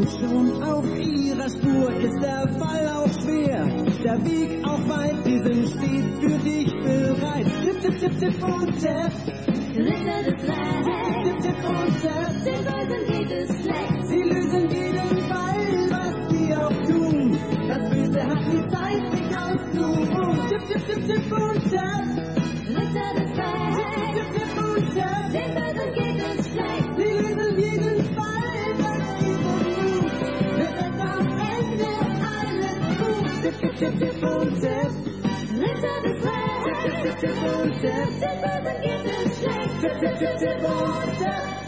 Schon auf ihrer Spur ist der Fall auch schwer, der Weg auch weit, sie sind stets für dich bereit. Tipp, tipp, tipp, tipp und tap, Ritter des Rechts, tipp, tipp und tap, den Bösen geht es schlecht. sie lösen jeden Fall, was sie auch tun. Das Böse hat die Zeit, sich auszuruhen. Tipp, tipp, tipp, tipp und tap, Ritter des Rechts, tipp, tipp und tap, den Bösen geht es schlecht. sie lösen jeden Fall, was sie so tun. Wird es am Ende alles gut. Tipp, tipp, tipp, tipp und tap, Ritter des Rechts, tipp, tipp, tipp und tap, den Bösen geht es schlecht. tipp, tipp, tipp, tipp und tap.